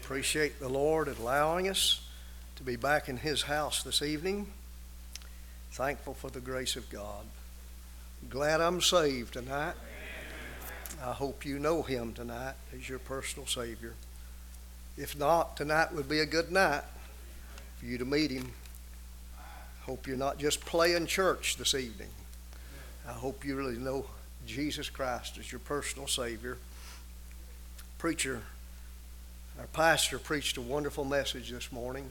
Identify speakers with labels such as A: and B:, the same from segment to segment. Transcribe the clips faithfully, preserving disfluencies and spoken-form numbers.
A: Appreciate the Lord allowing us to be back in His house this evening. Thankful for the grace of God. Glad I'm saved tonight. I hope you know Him tonight as your personal Savior. If not, tonight would be a good night for you to meet Him. Hope you're not just playing church this evening. I hope you really know Jesus Christ as your personal Savior. Preacher, our pastor preached a wonderful message this morning.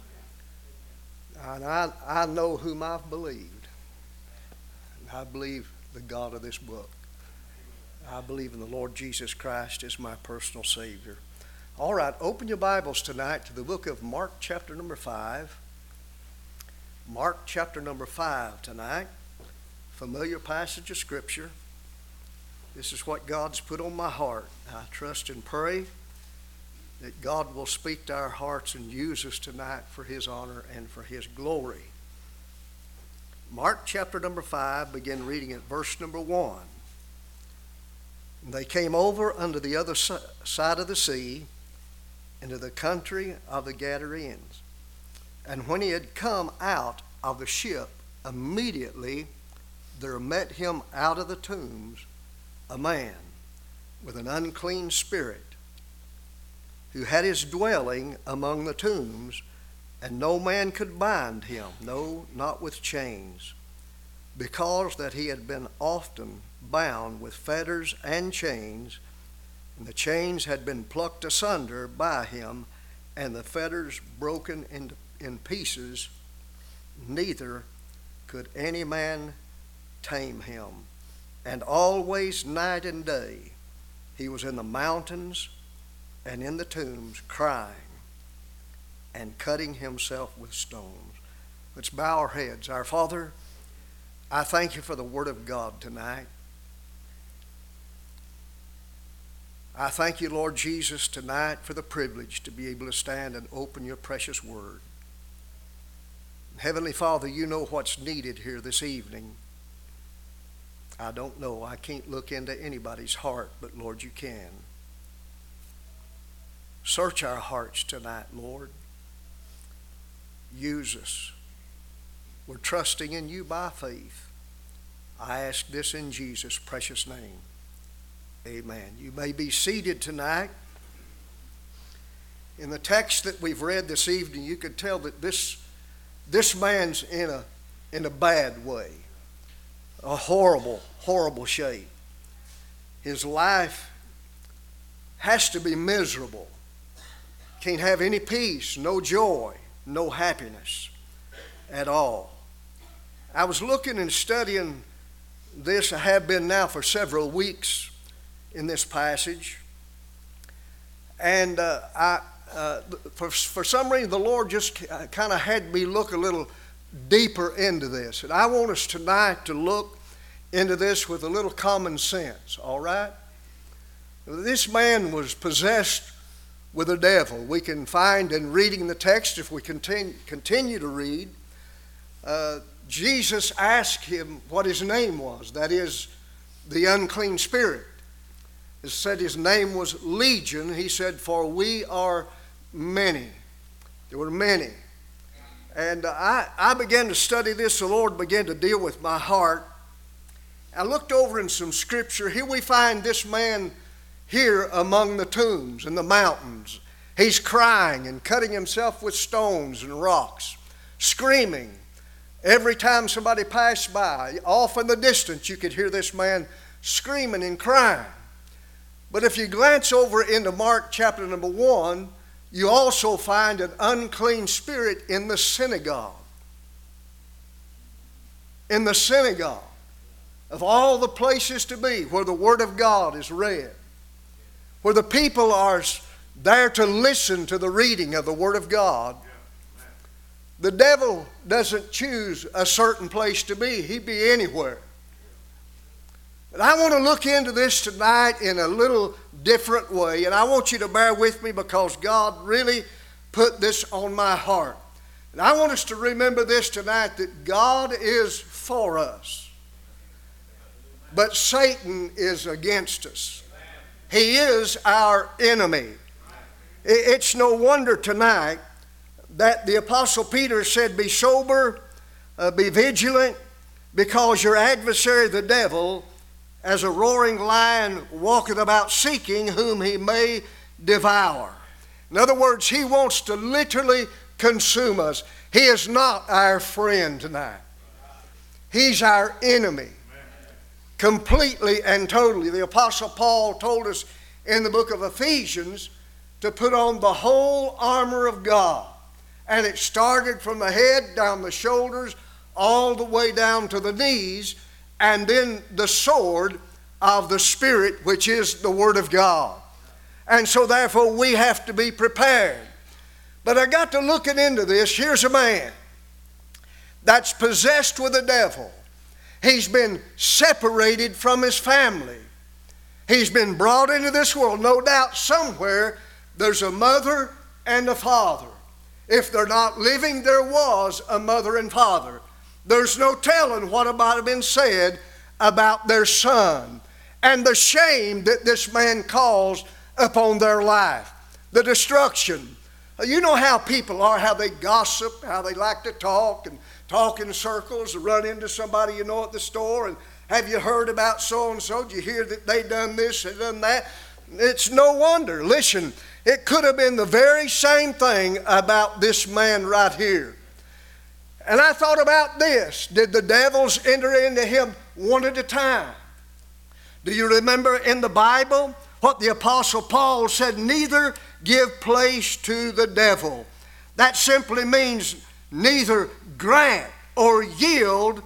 A: And I, I know whom I've believed. And I believe the God of this book. I believe in the Lord Jesus Christ as my personal Savior. All right, open your Bibles tonight to the book of Mark chapter number five. Mark chapter number five tonight. Familiar passage of Scripture. This is what God's put on my heart. I trust and pray that God will speak to our hearts and use us tonight for His honor and for His glory. Mark chapter number five, begin reading at verse number one. They came over unto the other side of the sea, into the country of the Gadarenes. And when he had come out of the ship, immediately there met him out of the tombs a man with an unclean spirit, who had his dwelling among the tombs, and no man could bind him, no, not with chains, because that he had been often bound with fetters and chains, and the chains had been plucked asunder by him, and the fetters broken in, in pieces, neither could any man tame him. And always night and day he was in the mountains and in the tombs, crying and cutting himself with stones. Let's bow our heads. Our Father, I thank you for the Word of God tonight. I thank you, Lord Jesus, tonight for the privilege to be able to stand and open your precious Word. Heavenly Father, you know what's needed here this evening. I don't know. I can't look into anybody's heart, but Lord, you can. Search our hearts tonight, Lord. Use us. We're trusting in you by faith. I ask this in Jesus' precious name. Amen. You may be seated tonight. In the text that we've read this evening, you could tell that this, this man's in a, in a bad way. A horrible, horrible shape. His life has to be miserable. Can't have any peace, no joy, no happiness at all. I was looking and studying this. I have been now for several weeks in this passage. And uh, I, uh, for, for some reason, the Lord just kind of had me look a little deeper into this. And I want us tonight to look into this with a little common sense, all right? This man was possessed with the devil. We can find in reading the text, if we continue, continue to read, uh, Jesus asked him what his name was. That is, the unclean spirit. It said his name was Legion. He said, for we are many. There were many. And I, I began to study this. The Lord began to deal with my heart. I looked over in some scripture. Here we find this man here among the tombs and the mountains. He's crying and cutting himself with stones and rocks, screaming. Every time somebody passed by, off in the distance, you could hear this man screaming and crying. But if you glance over into Mark chapter number one, you also find an unclean spirit in the synagogue. In the synagogue, of all the places to be where the Word of God is read, where the people are there to listen to the reading of the Word of God. The devil doesn't choose a certain place to be. He'd be anywhere. But I want to look into this tonight in a little different way, and I want you to bear with me because God really put this on my heart. And I want us to remember this tonight, that God is for us, but Satan is against us. He is our enemy. It's no wonder tonight that the Apostle Peter said, be sober, uh, be vigilant, because your adversary the devil, as a roaring lion, walketh about seeking whom he may devour. In other words, he wants to literally consume us. He is not our friend tonight. He's our enemy. Completely and totally. The Apostle Paul told us in the book of Ephesians to put on the whole armor of God. And it started from the head, down the shoulders, all the way down to the knees, and then the sword of the Spirit, which is the Word of God. And so therefore we have to be prepared. But I got to looking into this. Here's a man that's possessed with the devil. He's been separated from his family. He's been brought into this world. No doubt somewhere there's a mother and a father. If they're not living, there was a mother and father. There's no telling what might have been said about their son and the shame that this man caused upon their life, the destruction. You know how people are, how they gossip, how they like to talk and talk in circles, or run into somebody you know at the store, and have you heard about so-and-so? Did you hear that they done this, they done that? It's no wonder. Listen, it could have been the very same thing about this man right here. And I thought about this. Did the devils enter into him one at a time? Do you remember in the Bible what the Apostle Paul said? Neither give place to the devil. That simply means neither grant or yield,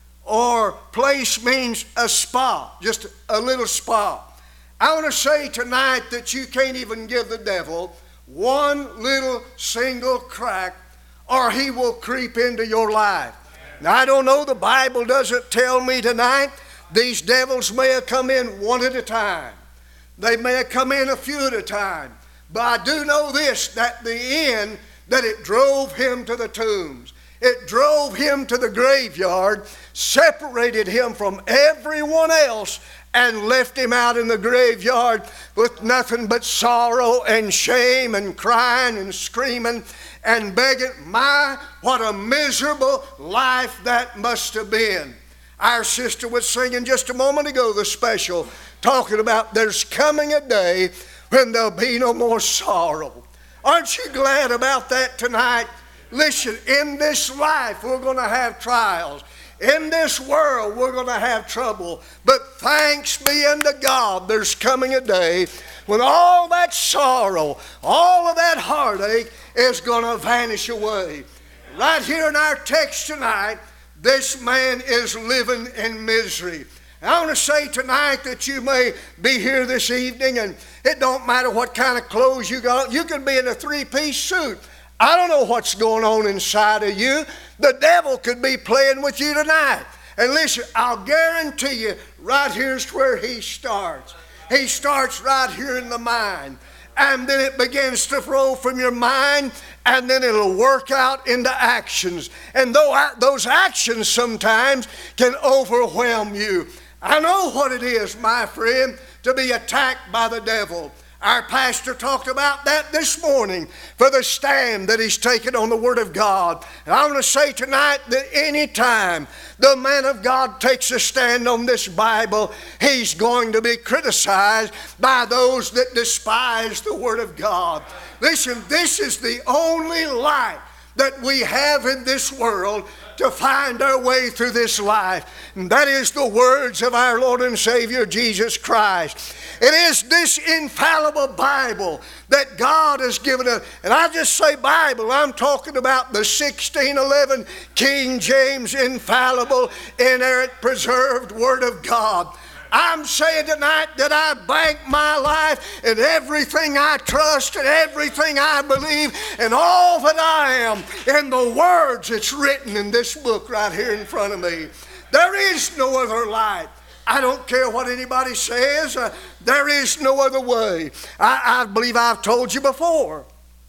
A: or place means a spot, just a little spot. I want to say tonight that you can't even give the devil one little single crack, or he will creep into your life. Now, I don't know, the Bible doesn't tell me tonight. These devils may have come in one at a time. They may have come in a few at a time. But I do know this, that the end, that it drove him to the tombs. It drove him to the graveyard, separated him from everyone else, and left him out in the graveyard with nothing but sorrow and shame and crying and screaming and begging. My, what a miserable life that must have been. Our sister was singing just a moment ago the special, talking about there's coming a day when there'll be no more sorrow. Aren't you glad about that tonight? Listen, in this life we're going to have trials. In this world we're going to have trouble. But thanks be unto God, there's coming a day when all that sorrow, all of that heartache is going to vanish away. Right here in our text tonight, this man is living in misery. I want to say tonight that you may be here this evening, and it don't matter what kind of clothes you got. You can be in a three-piece suit. I don't know what's going on inside of you. The devil could be playing with you tonight. And listen, I'll guarantee you, right here's where he starts. He starts right here in the mind. And then it begins to flow from your mind, and then it'll work out into actions. And though those actions sometimes can overwhelm you. I know what it is, my friend, to be attacked by the devil. Our pastor talked about that this morning for the stand that he's taken on the Word of God. And I want to say tonight that any time the man of God takes a stand on this Bible, he's going to be criticized by those that despise the Word of God. Listen, this is the only light that we have in this world to find our way through this life. And that is the words of our Lord and Savior Jesus Christ. It is this infallible Bible that God has given us. And I just say Bible, I'm talking about the sixteen eleven King James infallible, inerrant, preserved Word of God. I'm saying tonight that I bank my life and everything I trust and everything I believe and all that I am in the words that's written in this book right here in front of me. There is no other light. I don't care what anybody says. Uh, there is no other way. I, I believe I've told you before.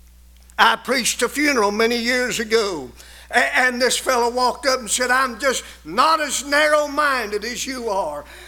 A: I preached a funeral many years ago. And this fellow walked up and said, I'm just not as narrow-minded as you are.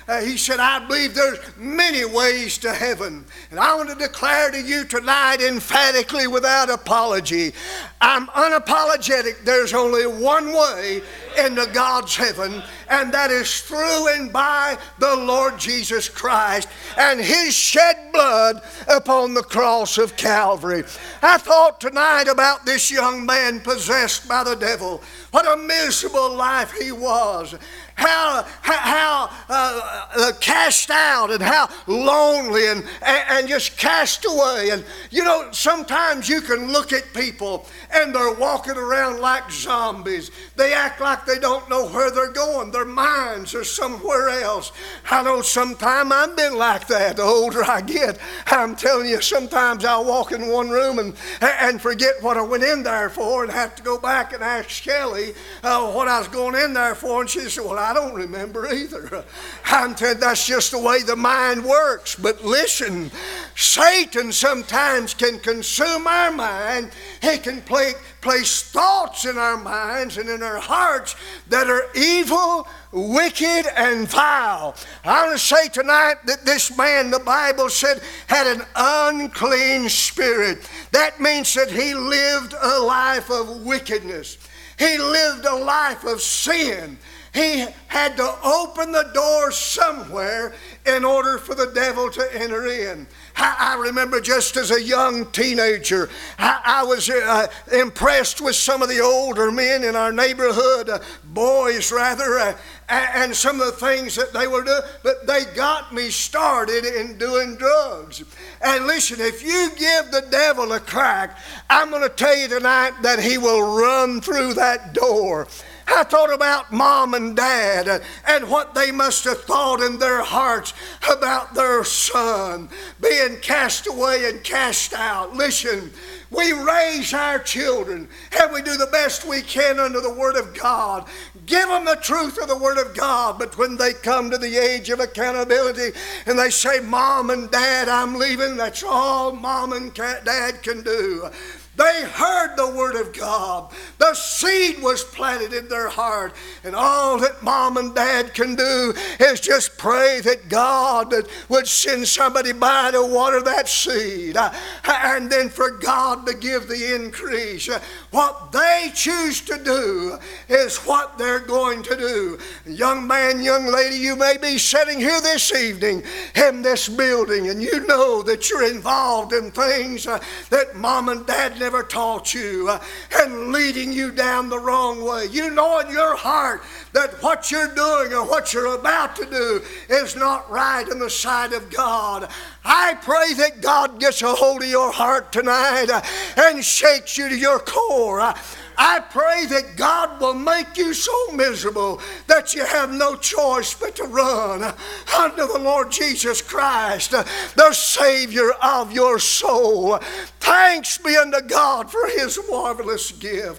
A: uh, he said, I believe there's many ways to heaven. And I want to declare to you tonight emphatically without apology, I'm unapologetic. There's only one way into God's heaven, and that is through and by the Lord Jesus Christ and His shed blood upon the cross of Calvary. I thought tonight about this young man possessed by the devil. What a miserable life he was. How, how, how uh, cast out and how lonely and, and just cast away. And you know, sometimes you can look at people and they're walking around like zombies. They act like they don't know where they're going. Their minds are somewhere else. I know sometimes I've been like that. The older I get, I'm telling you, sometimes I'll walk in one room and, and forget what I went in there for and have to go back and ask Shelley uh, what I was going in there for. And she said, well, I don't remember either. I'm telling you, that's just the way the mind works. But listen, Satan sometimes can consume our mind. He can play, place thoughts in our minds and in our hearts that are evil, wicked, and vile. I want to say tonight that this man, the Bible said, had an unclean spirit. That means that he lived a life of wickedness. He lived a life of sin. He had to open the door somewhere in order for the devil to enter in. I, I remember just as a young teenager, I, I was uh, impressed with some of the older men in our neighborhood, uh, boys rather, uh, and some of the things that they were doing, but they got me started in doing drugs. And listen, if you give the devil a crack, I'm going to tell you tonight that he will run through that door. I thought about mom and dad and what they must have thought in their hearts about their son being cast away and cast out. Listen, we raise our children and we do the best we can under the Word of God. Give them the truth of the Word of God. But when they come to the age of accountability and they say, Mom and Dad, I'm leaving, that's all Mom and Dad can do. They heard the Word of God. The seed was planted in their heart. And all that Mom and Dad can do is just pray that God would send somebody by to water that seed. And then for God to give the increase. What they choose to do is what they're going to do. Young man, young lady, you may be sitting here this evening in this building and you know that you're involved in things that Mom and Dad never taught you uh, and leading you down the wrong way. You know in your heart that what you're doing or what you're about to do is not right in the sight of God. I pray that God gets a hold of your heart tonight uh, and shakes you to your core. Uh, I pray that God will make you so miserable that you have no choice but to run unto the Lord Jesus Christ, the Savior of your soul. Thanks be unto God for His marvelous gift.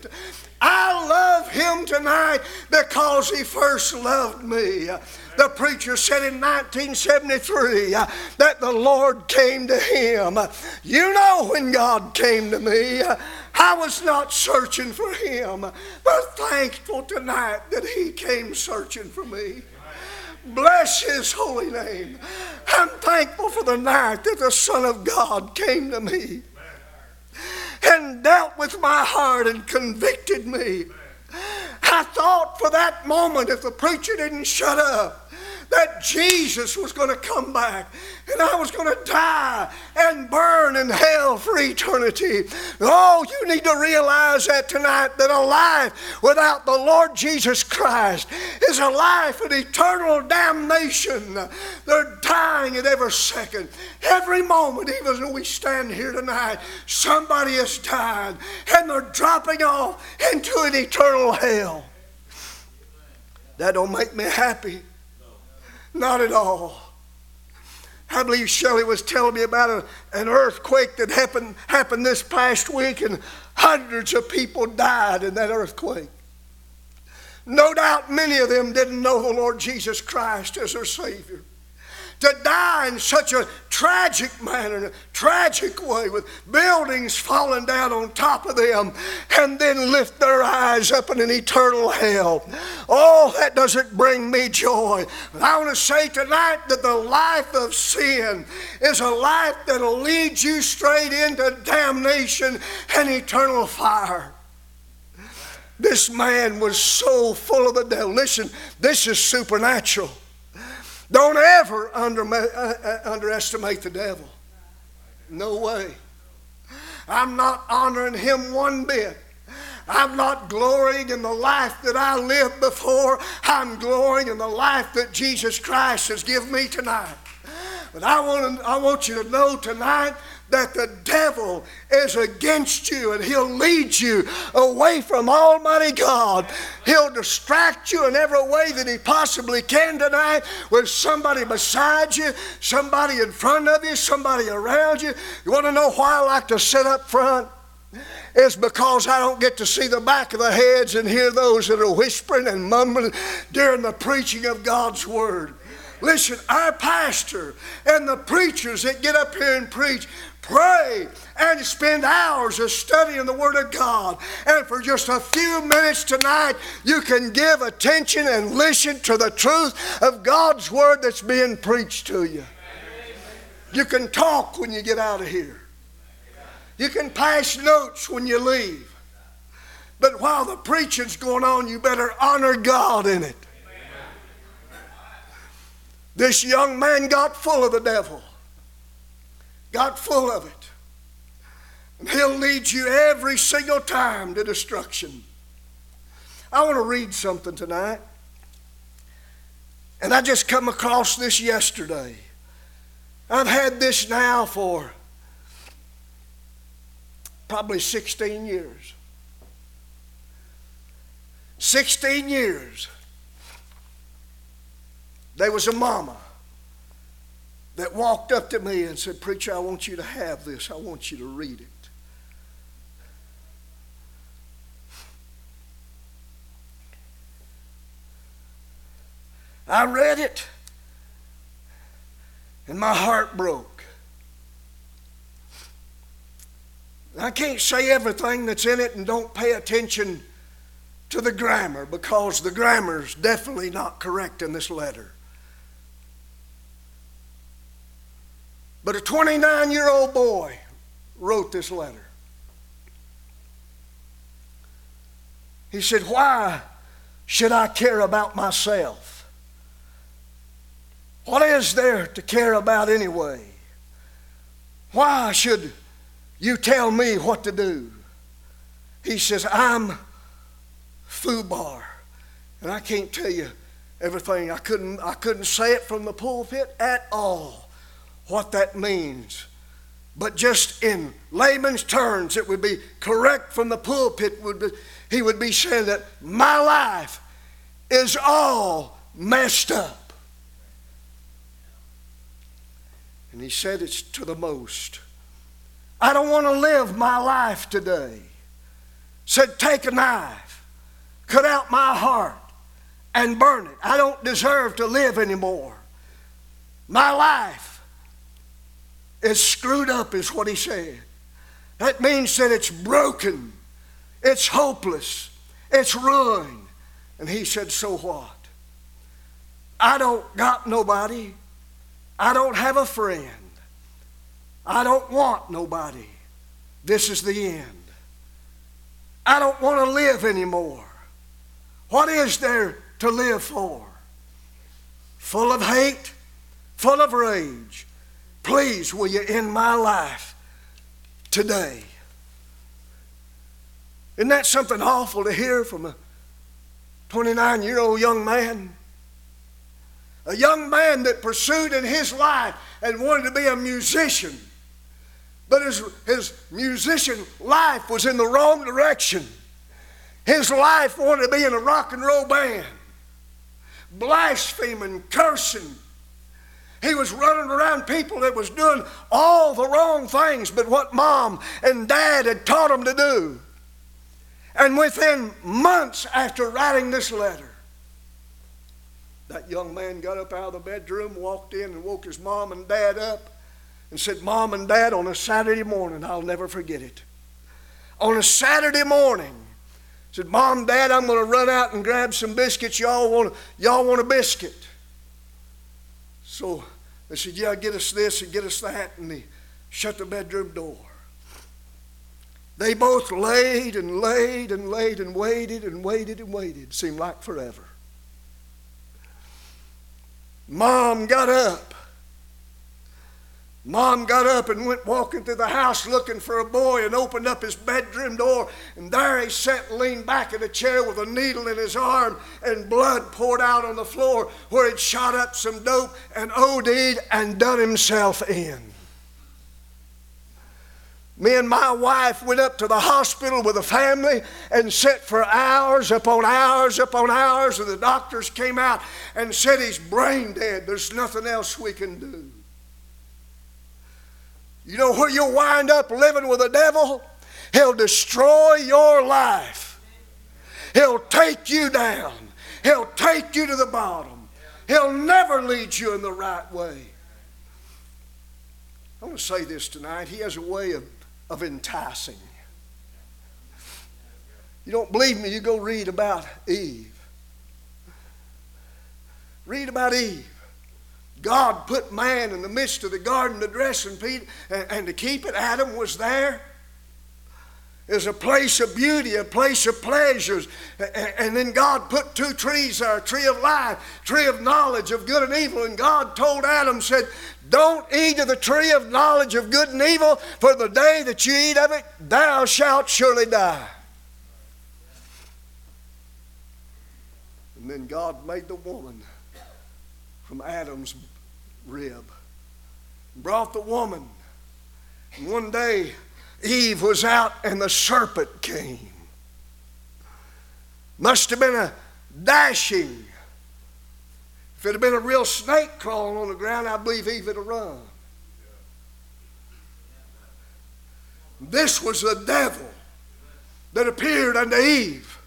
A: I love Him tonight because He first loved me. The preacher said in nineteen seventy-three uh, that the Lord came to him. You know when God came to me, uh, I was not searching for Him, but thankful tonight that He came searching for me. Bless His holy name. I'm thankful for the night that the Son of God came to me and dealt with my heart and convicted me. I thought for that moment, if the preacher didn't shut up, that Jesus was going to come back and I was going to die and burn in hell for eternity. Oh, you need to realize that tonight, that a life without the Lord Jesus Christ is a life of eternal damnation. They're dying at every second. Every moment, even as we stand here tonight, somebody has died and they're dropping off into an eternal hell. That don't make me happy. Not at all. I believe Shelley was telling me about a, an earthquake that happened, happened this past week, and hundreds of people died in that earthquake. No doubt many of them didn't know the Lord Jesus Christ as their Savior. to die in such a tragic manner, a tragic way, with buildings falling down on top of them, and then lift their eyes up in an eternal hell. Oh, that doesn't bring me joy. But I want to say tonight that the life of sin is a life that will lead you straight into damnation and eternal fire. This man was so full of the devil. Listen, this is supernatural. Don't ever under, uh, underestimate the devil. No way. I'm not honoring him one bit. I'm not glorying in the life that I lived before. I'm glorying in the life that Jesus Christ has given me tonight. But I want, to, I want you to know tonight that the devil is against you, and he'll lead you away from Almighty God. He'll distract you in every way that he possibly can tonight, with somebody beside you, somebody in front of you, somebody around you. You want to know why I like to sit up front? It's because I don't get to see the back of the heads and hear those that are whispering and mumbling during the preaching of God's Word. Listen, our pastor and the preachers that get up here and preach pray and spend hours of studying the Word of God. And for just a few minutes tonight, you can give attention and listen to the truth of God's Word that's being preached to you. You can talk when you get out of here. You can pass notes when you leave. But while the preaching's going on, you better honor God in it. This young man got full of the devil. Got full of it. And he'll lead you every single time to destruction. I want to read something tonight. And I just come across this yesterday. I've had this now for probably sixteen years. sixteen years. There was a mama that walked up to me and said, "Preacher, I want you to have this. I want you to read it." I read it, and my heart broke. I can't say everything that's in it, and don't pay attention to the grammar, because the grammar's definitely not correct in this letter. But a twenty-nine-year-old boy wrote this letter. He said, "Why should I care about myself? What is there to care about anyway? Why should you tell me what to do?" He says, "I'm foobar." And I can't tell you everything. I couldn't, I couldn't say it from the pulpit at all, what that means. But just in layman's terms, it would be correct from the pulpit. Would be, he would be saying that my life is all messed up. And he said it's to the most. I don't want to live my life today. Said, take a knife, cut out my heart, and burn it. I don't deserve to live anymore. My life is screwed up, is what he said. That means that it's broken, it's hopeless, it's ruined. And he said, so what? I don't got nobody. I don't have a friend. I don't want nobody. This is the end. I don't want to live anymore. What is there to live for? Full of hate, full of rage. Please, will you end my life today? Isn't that something awful to hear from a twenty-nine-year-old young man? A young man that pursued in his life and wanted to be a musician. But his, his musician life was in the wrong direction. His life wanted to be in a rock and roll band. Blaspheming, cursing. He was running around people that was doing all the wrong things but what mom and dad had taught him to do. And within months after writing this letter, That young man got up out of the bedroom, walked in and woke his mom and dad up and said, Mom and Dad, on a Saturday morning, I'll never forget it. On a Saturday morning, said, Mom, Dad, I'm going to run out and grab some biscuits. Y'all want, y'all want a biscuit? So they said, yeah, get us this and get us that. And they shut the bedroom door. They both laid and laid and laid and waited and waited and waited. Seemed like forever. Mom got up. Mom got up and went walking through the house looking for a boy and opened up his bedroom door. And there he sat, leaned back in a chair with a needle in his arm, and blood poured out on the floor where he'd shot up some dope and OD'd and done himself in. Me and my wife went up to the hospital with the family and sat for hours upon hours upon hours, and the doctors came out and said he's brain dead. There's nothing else we can do. You know where you'll wind up living with the devil? He'll destroy your life. He'll take you down. He'll take you to the bottom. He'll never lead you in the right way. I want to say this tonight. He has a way of, of enticing. You don't believe me? You go read about Eve. Read about Eve. God put man in the midst of the garden to dress and feed and, and to keep it. Adam was there. It was a place of beauty, a place of pleasures. And, and then God put two trees there, a tree of life, tree of knowledge of good and evil. And God told Adam, said, don't eat of the tree of knowledge of good and evil, for the day that you eat of it, thou shalt surely die. And then God made the woman from Adam's rib, brought the woman. And one day Eve was out and the serpent came. Must have been a dashing. If it had been a real snake crawling on the ground, I believe Eve would have run. This was the devil that appeared unto Eve.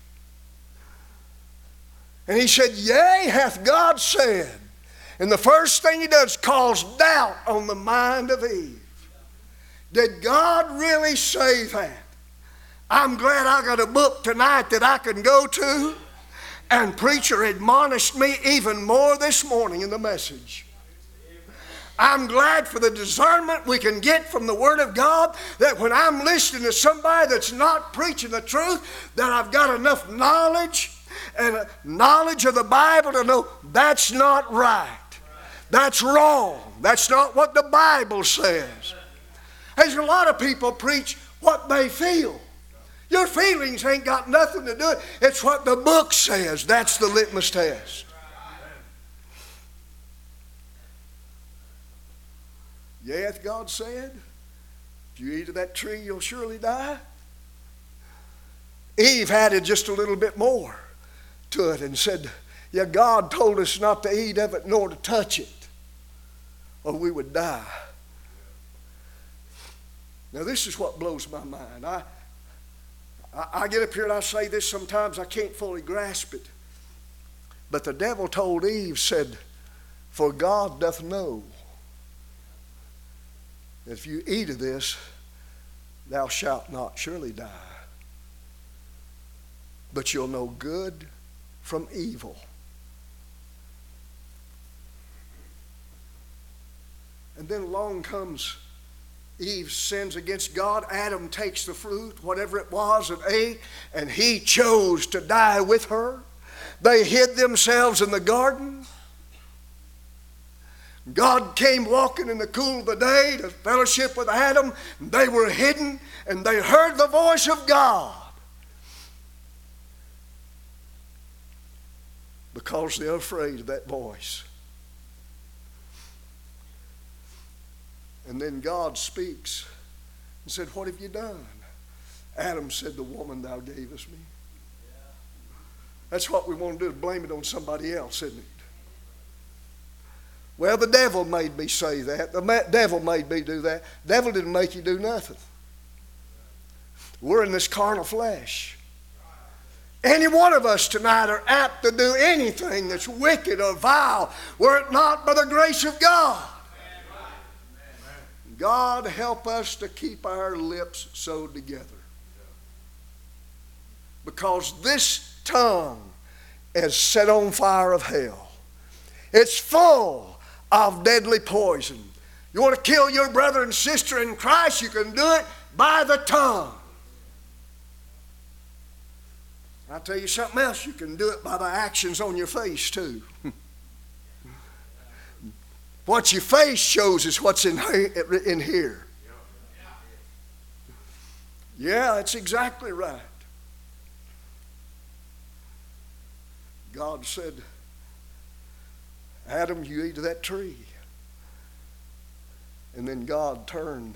A: And he said, yea, hath God said. And the first thing he does is cause doubt on the mind of Eve. Did God really say that? I'm glad I got a book tonight that I can go to. And preacher admonished me even more this morning in the message. I'm glad for the discernment we can get from the Word of God, that when I'm listening to somebody that's not preaching the truth, that I've got enough knowledge and knowledge of the Bible to know that's not right. That's wrong. That's not what the Bible says. There's a lot of people preach what they feel. Your feelings ain't got nothing to do with it. It's what the book says. That's the litmus test. Yea, hath God said, if you eat of that tree, you'll surely die? Eve added just a little bit more to it and said, yeah, God told us not to eat of it nor to touch it, or we would die. Now this is what blows my mind. I, I, I get up here and I say this sometimes, I can't fully grasp it. But the devil told Eve, said, for God doth know that if you eat of this, thou shalt not surely die, but you'll know good from evil. And then along comes Eve sins against God. Adam takes the fruit, whatever it was, and ate, and he chose to die with her. They hid themselves in the garden. God came walking in the cool of the day to fellowship with Adam. They were hidden, and they heard the voice of God. Because they're afraid of that voice. And then God speaks and said, what have you done? Adam said, the woman thou gavest me. That's what we want to do, is blame it on somebody else, isn't it? Well, the devil made me say that. The devil made me do that. The devil didn't make you do nothing. We're in this carnal flesh. Any one of us tonight are apt to do anything that's wicked or vile, were it not by the grace of God. God help us to keep our lips sewed together. Because this tongue is set on fire of hell. It's full of deadly poison. You want to kill your brother and sister in Christ, you can do it by the tongue. I'll tell you something else, you can do it by the actions on your face too. What your face shows is what's in, in here. Yeah, that's exactly right. God said, Adam, you eat of that tree. And then God turned.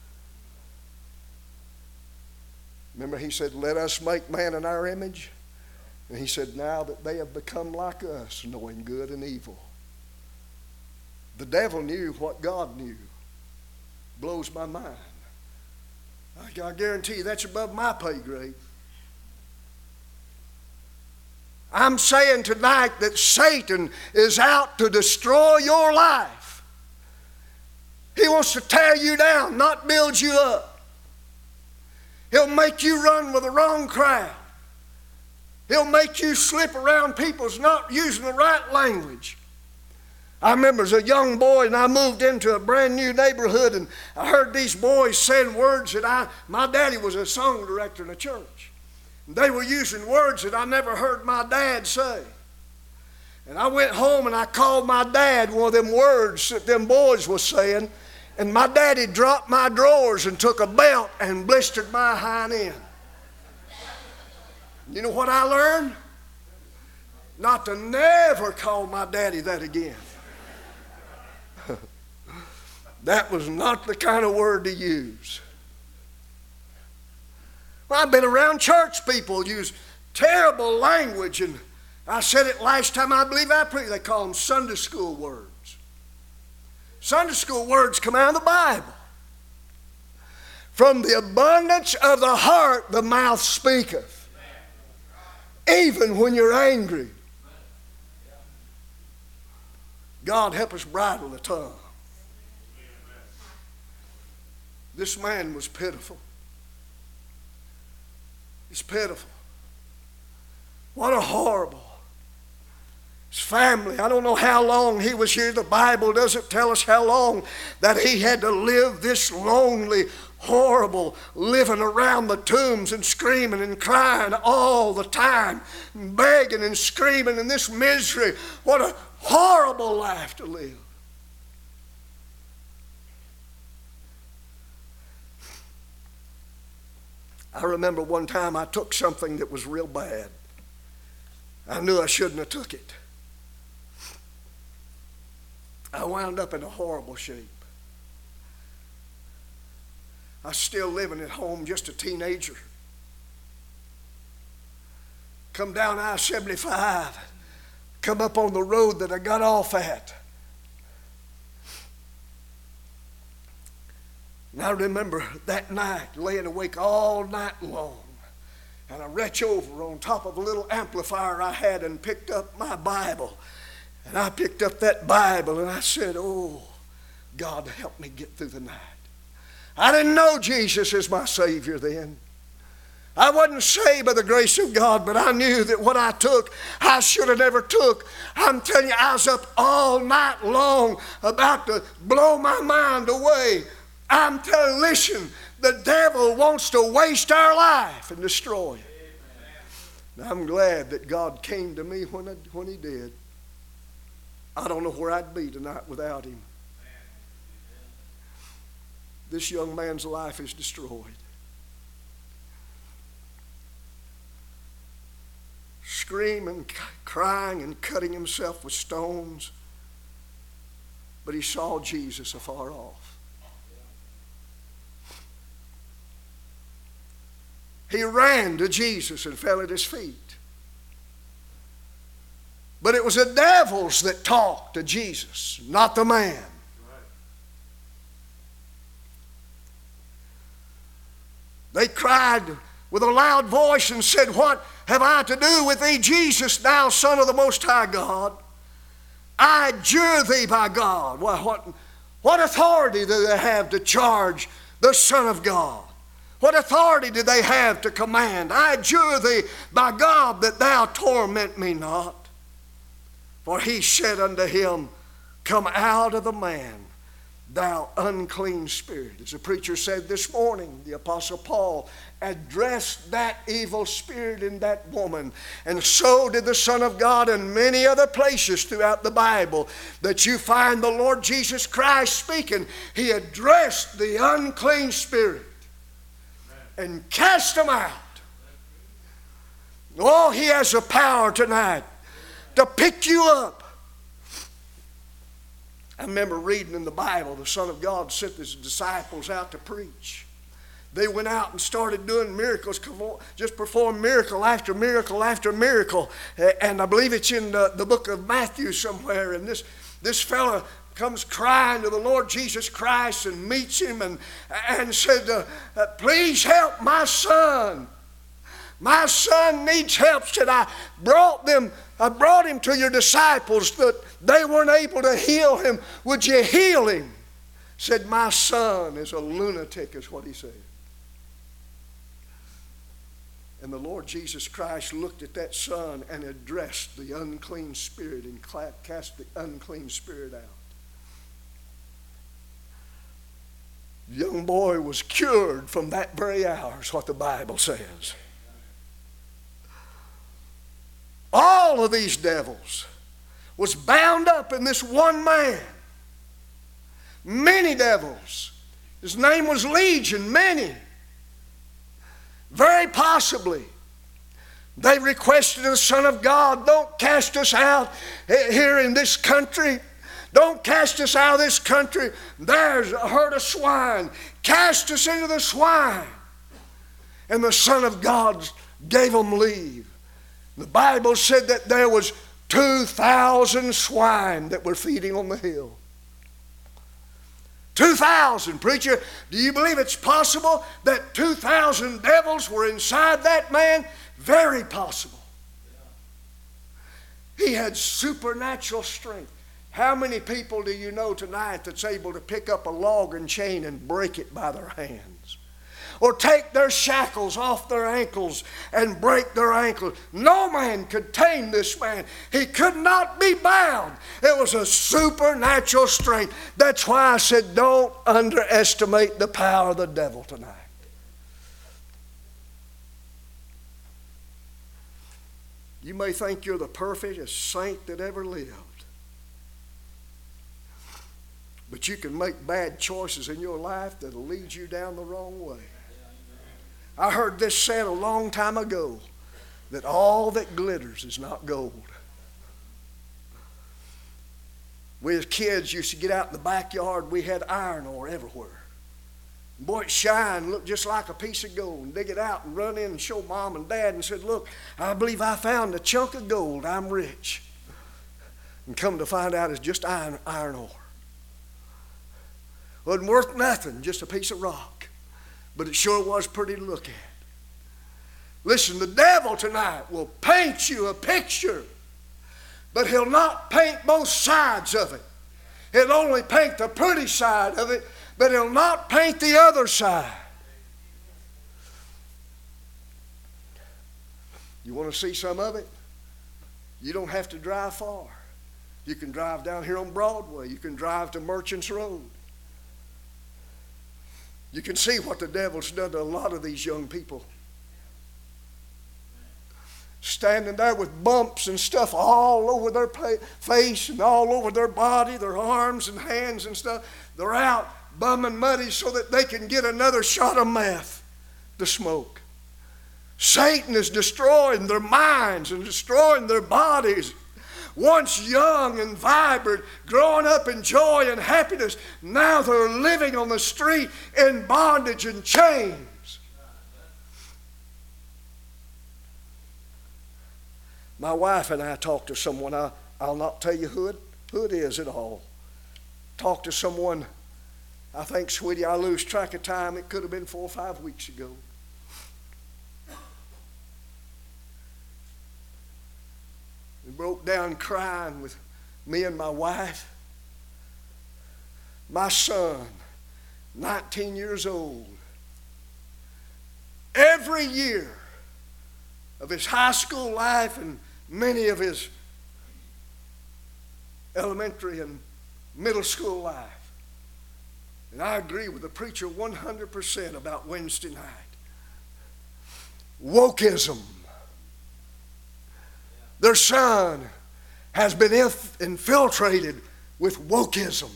A: Remember, he said, let us make man in our image. And he said, now that they have become like us, knowing good and evil. The devil knew what God knew. Blows my mind. I, I guarantee you that's above my pay grade. I'm saying tonight that Satan is out to destroy your life. He wants to tear you down, not build you up. He'll make you run with the wrong crowd. He'll make you slip around people's not using the right language. I remember as a young boy, and I moved into a brand new neighborhood, and I heard these boys saying words that I, my daddy was a song director in a church. And they were using words that I never heard my dad say. And I went home and I called my dad one of them words that them boys was saying, and my daddy dropped my drawers and took a belt and blistered my hind end. You know what I learned? Not to never call my daddy that again. That was not the kind of word to use. Well, I've been around church people use terrible language, and I said it last time I believe I preached. They call them Sunday school words. Sunday school words come out of the Bible. From the abundance of the heart the mouth speaketh. Even when you're angry. God help us bridle the tongue. This man was pitiful. He's pitiful. What a horrible. His family, I don't know how long he was here. The Bible doesn't tell us how long that he had to live this lonely, horrible, living around the tombs and screaming and crying all the time, and begging and screaming in this misery. What a horrible life to live. I remember one time I took something that was real bad. I knew I shouldn't have took it. I wound up in a horrible shape. I was still living at home, just a teenager. Come down I seventy-five, come up on the road that I got off at. And I remember that night laying awake all night long. And I reached over on top of a little amplifier I had and picked up my Bible. And I picked up that Bible and I said, oh, God, help me get through the night. I didn't know Jesus as my Savior then. I wasn't saved by the grace of God, but I knew that what I took, I should have never took. I'm telling you, I was up all night long about to blow my mind away. I'm telling you, listen, the devil wants to waste our life and destroy it. And I'm glad that God came to me when, I, when he did. I don't know where I'd be tonight without him. This young man's life is destroyed. Screaming, crying, and cutting himself with stones. But he saw Jesus afar off. He ran to Jesus and fell at his feet. But it was the devils that talked to Jesus, not the man. They cried with a loud voice and said, "What have I to do with thee, Jesus, thou Son of the Most High God? I adjure thee by God." Well, what, what authority do they have to charge the Son of God? What authority do they have to command? "I adjure thee by God that thou torment me not." For he said unto him, "Come out of the man, thou unclean spirit." As the preacher said this morning, the Apostle Paul addressed that evil spirit in that woman. And so did the Son of God in many other places throughout the Bible that you find the Lord Jesus Christ speaking. He addressed the unclean spirit and cast them out. Oh, he has the power tonight to pick you up. I remember reading in the Bible, the Son of God sent his disciples out to preach. They went out and started doing miracles, just performed miracle after miracle after miracle. And I believe it's in the, the book of Matthew somewhere. And this, this fella comes crying to the Lord Jesus Christ and meets him and, and said, uh, uh, "Please help my son. My son needs help." Said, "I brought them, I brought him to your disciples, that they weren't able to heal him. Would you heal him?" Said, "My son is a lunatic," is what he said. And the Lord Jesus Christ looked at that son and addressed the unclean spirit and cast the unclean spirit out. The young boy was cured from that very hour, is what the Bible says. All of these devils was bound up in this one man. Many devils. His name was Legion, many. Very possibly, they requested of the Son of God, "Don't cast us out here in this country. Don't cast us out of this country. There's a herd of swine. Cast us into the swine." And the Son of God gave them leave. The Bible said that there was two thousand swine that were feeding on the hill. two thousand, preacher. Do you believe it's possible that two thousand devils were inside that man? Very possible. He had supernatural strength. How many people do you know tonight that's able to pick up a log and chain and break it by their hands? Or take their shackles off their ankles and break their ankles? No man could tame this man. He could not be bound. It was a supernatural strength. That's why I said, don't underestimate the power of the devil tonight. You may think you're the perfectest saint that ever lived, but you can make bad choices in your life that'll lead you down the wrong way. I heard this said a long time ago, that all that glitters is not gold. We as kids used to get out in the backyard. We had iron ore everywhere. Boy, it shined, looked just like a piece of gold. And dig it out and run in and show Mom and Dad and said, "Look, I believe I found a chunk of gold. I'm rich." And come to find out it's just iron, iron ore. Wasn't worth nothing, just a piece of rock. But it sure was pretty to look at. Listen, the devil tonight will paint you a picture, but he'll not paint both sides of it. He'll only paint the pretty side of it, but he'll not paint the other side. You want to see some of it? You don't have to drive far. You can drive down here on Broadway. You can drive to Merchants Road. You can see what the devil's done to a lot of these young people. Standing there with bumps and stuff all over their face and all over their body, their arms and hands and stuff. They're out bumming muddy so that they can get another shot of meth to smoke. Satan is destroying their minds and destroying their bodies. Once young and vibrant, growing up in joy and happiness, now they're living on the street in bondage and chains. My wife and I talked to someone, I, I'll not tell you who it, who it is at all. Talked to someone, I think, sweetie, I lose track of time. It could have been four or five weeks ago. broke down crying with me and my wife. My son, nineteen years old, every year of his high school life and many of his elementary and middle school life. And I agree with the preacher one hundred percent about Wednesday night. Wokeism. Their son has been inf- infiltrated with wokeism.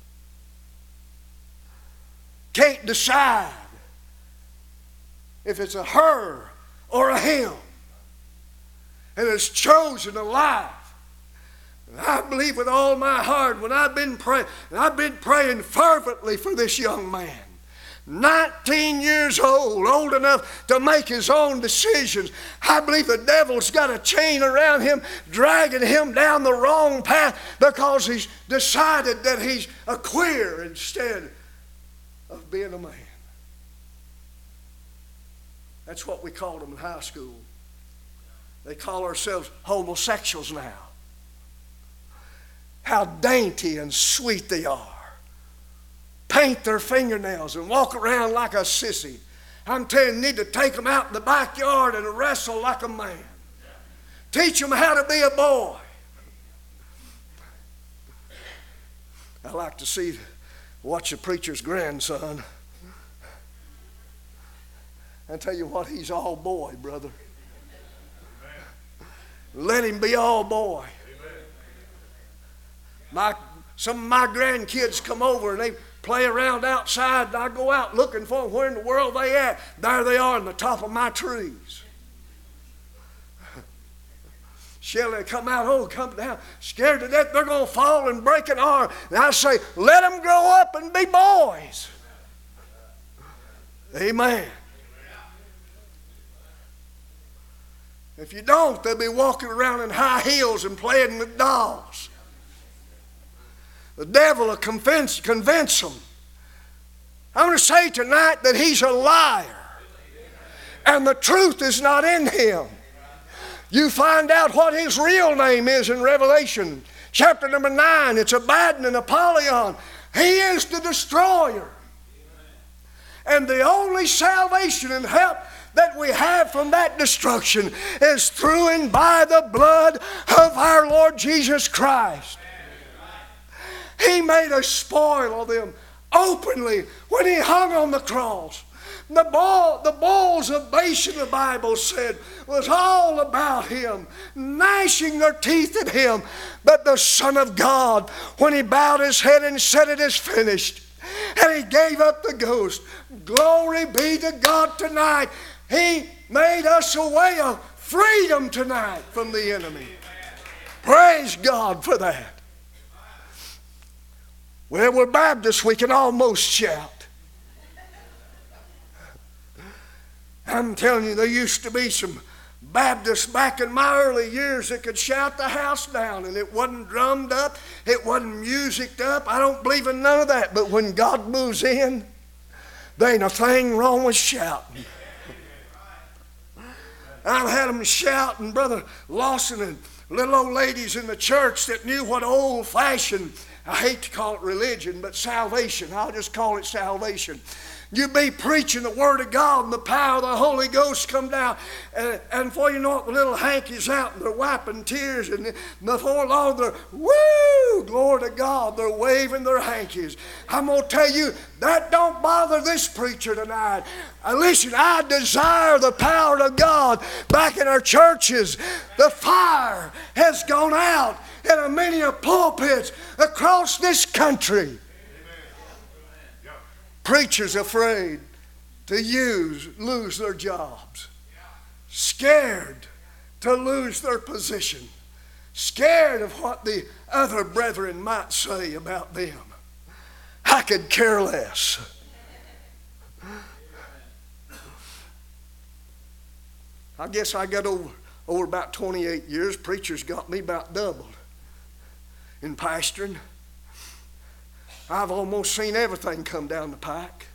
A: Can't decide if it's a her or a him, and has chosen a life. And I believe with all my heart, when I've been praying, and I've been praying fervently for this young man, nineteen years old, old enough to make his own decisions. I believe the devil's got a chain around him, dragging him down the wrong path because he's decided that he's a queer instead of being a man. That's what we called them in high school. They call ourselves homosexuals now. How dainty and sweet they are. Paint their fingernails and walk around like a sissy. I'm telling you, you need to take them out in the backyard and wrestle like a man. Teach them how to be a boy. I like to see, watch the preacher's grandson. I tell you what, he's all boy, brother. Let him be all boy. My, some of my grandkids come over and they play around outside, and I go out looking for them. Where in the world they at? There they are on the top of my trees. Shelley come out, oh, come down, scared to death they're going to fall and break an arm. And I say, let them grow up and be boys. Amen. If you don't, they'll be walking around in high heels and playing with dolls. The devil will convince, convince them. I'm going to say tonight that he's a liar. And the truth is not in him. You find out what his real name is in Revelation. Chapter number nine, it's Abaddon and Apollyon. He is the destroyer. And the only salvation and help that we have from that destruction is through and by the blood of our Lord Jesus Christ. He made a spoil of them openly when he hung on the cross. The, bull, the bulls of Bashan, the Bible said, was all about him, gnashing their teeth at him. But the Son of God, when he bowed his head and said, it is finished, and he gave up the ghost. Glory be to God tonight. He made us a way of freedom tonight from the enemy. Praise God for that. Well, we're Baptists, we can almost shout. I'm telling you, there used to be some Baptists back in my early years that could shout the house down, and it wasn't drummed up, it wasn't musiced up. I don't believe in none of that. But when God moves in, there ain't a thing wrong with shouting. I've had them shouting, Brother Lawson, and little old ladies in the church that knew what old-fashioned, I hate to call it religion, but salvation. I'll just call it salvation. You be preaching the Word of God and the power of the Holy Ghost come down. And, and before you know it, the little hanky's out and they're wiping tears. And before long, they're, woo, glory to God, they're waving their hankies. I'm going to tell you, that don't bother this preacher tonight. Uh, listen, I desire the power of God back in our churches. The fire has gone out in many pulpits across this country. Preachers afraid to use, lose their jobs. Scared to lose their position. Scared of what the other brethren might say about them. I could care less. I guess I got over, over about twenty-eight years. Preachers got me about doubled in pastoring. I've almost seen everything come down the pike.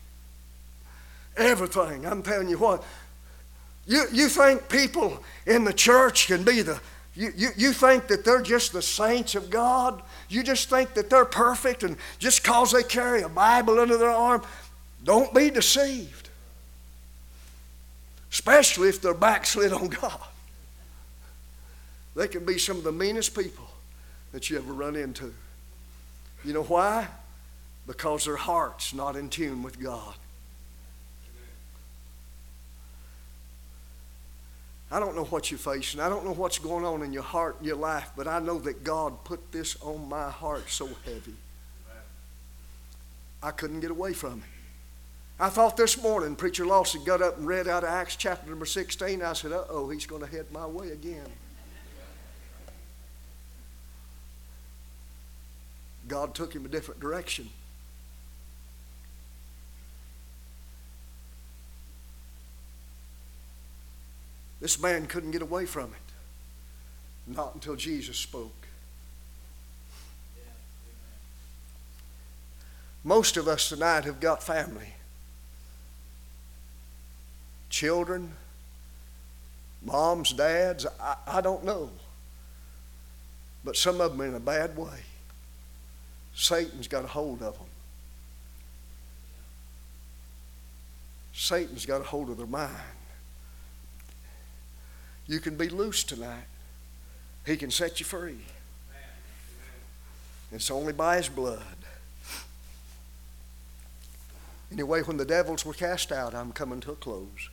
A: Everything. I'm telling you what. You, you think people in the church can be the You, you, you think that they're just the saints of God? You just think that they're perfect, and just because they carry a Bible under their arm, don't be deceived. Especially if they're backslid on God. They can be some of the meanest people that you ever run into. You know why? Because their heart's not in tune with God. I don't know what you're facing. I don't know what's going on in your heart and your life, but I know that God put this on my heart so heavy. I couldn't get away from it. I thought this morning, Preacher Lawson got up and read out of Acts chapter number sixteen. I said, uh-oh, he's going to head my way again. God took him a different direction. This man couldn't get away from it. Not until Jesus spoke. Most of us tonight have got family. Children, moms, dads, I, I don't know. But some of them in a bad way. Satan's got a hold of them. Satan's got a hold of their mind. You can be loose tonight. He can set you free. It's only by his blood. Anyway, when the devils were cast out, I'm coming to a close.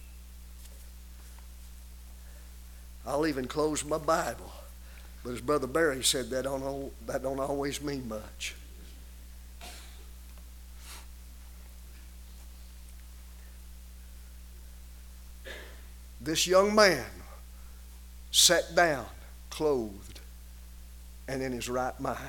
A: I'll even close my Bible. But as Brother Barry said, that don't, that don't always mean much. This young man sat down, clothed, and in his right mind.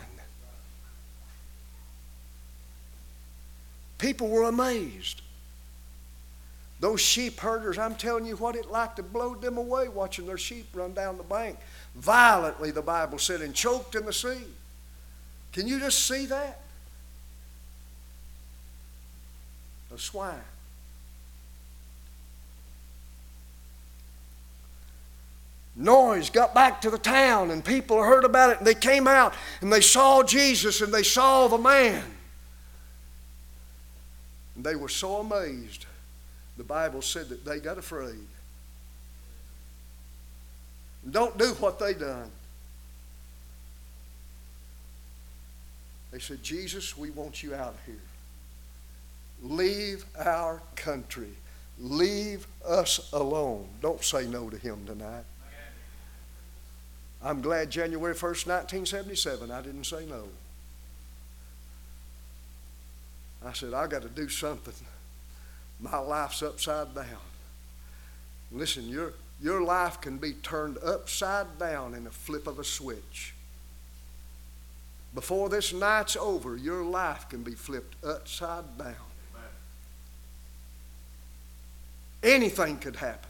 A: People were amazed. Those sheep herders, I'm telling you what it like to blow them away watching their sheep run down the bank. Violently, the Bible said, and choked in the sea. Can you just see that? A swine. Noise got back to the town, and people heard about it, and they came out and they saw Jesus and they saw the man. And they were so amazed, the Bible said that they got afraid. Don't do what they done. They said, Jesus, we want you out of here. Leave our country. Leave us alone. Don't say no to him tonight. I'm glad January first, nineteen seventy-seven, I didn't say no. I said, I got to do something. My life's upside down. Listen, your, your life can be turned upside down in a flip of a switch. Before this night's over, your life can be flipped upside down. Amen. Anything could happen.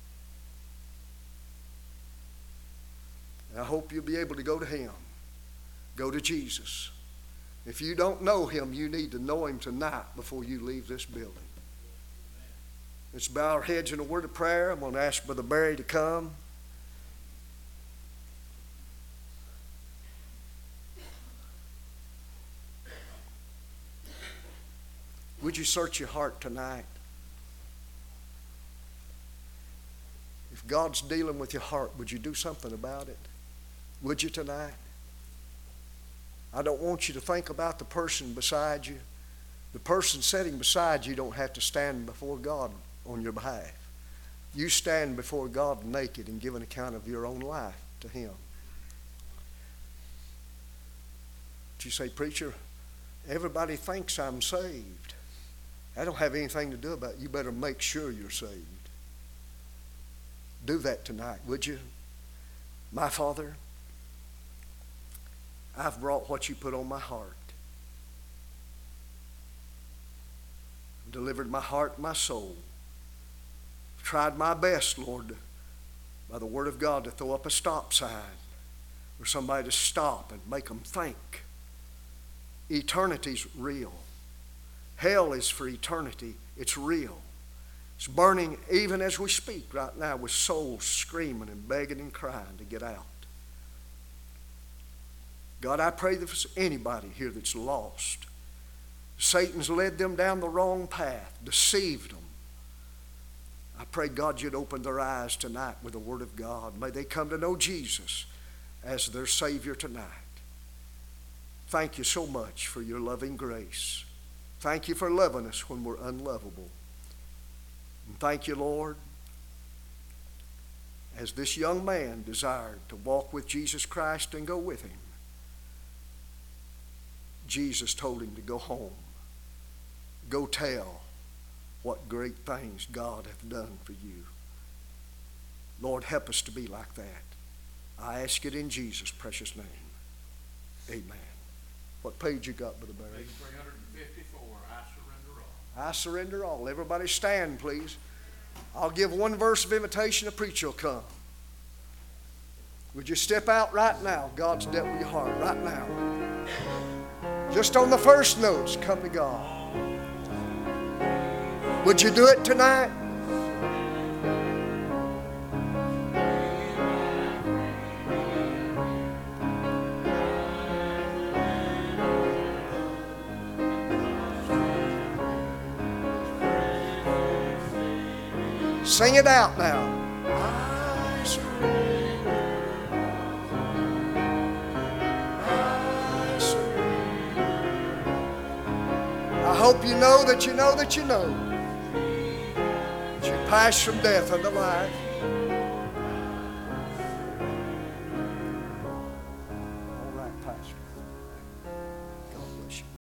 A: I hope you'll be able to go to him. Go to Jesus. If you don't know him, you need to know him tonight before you leave this building. Let's bow our heads in a word of prayer. I'm going to ask Brother Barry to come. Would you search your heart tonight? If God's dealing with your heart, would you do something about it? Would you tonight? I don't want you to think about the person beside you. The person sitting beside you don't have to stand before God on your behalf. You stand before God naked and give an account of your own life to him. But you say, preacher, everybody thinks I'm saved. I don't have anything to do about it. You better make sure you're saved. Do that tonight, would you? My Father, I've brought what you put on my heart. Delivered my heart and my soul. Tried my best, Lord, by the Word of God to throw up a stop sign for somebody to stop and make them think. Eternity's real. Hell is for eternity. It's real. It's burning even as we speak right now with souls screaming and begging and crying to get out. God, I pray that if there's anybody here that's lost, Satan's led them down the wrong path, deceived them. I pray, God, you'd open their eyes tonight with the Word of God. May they come to know Jesus as their Savior tonight. Thank you so much for your loving grace. Thank you for loving us when we're unlovable. And thank you, Lord, as this young man desired to walk with Jesus Christ and go with him. Jesus told him to go home. Go tell what great things God hath done for you. Lord, help us to be like that. I ask it in Jesus' precious name. Amen. What page you got, Brother Barry?
B: Page three hundred fifty-four, I surrender all.
A: I surrender all. Everybody stand, please. I'll give one verse of invitation, a preacher will come. Would you step out right now? God's dealt with your heart right now. Just on the first notes, come to God. Would you do it tonight? Sing it out now. I surrender. I surrender. I hope you know that you know that you know that you pass from death unto life.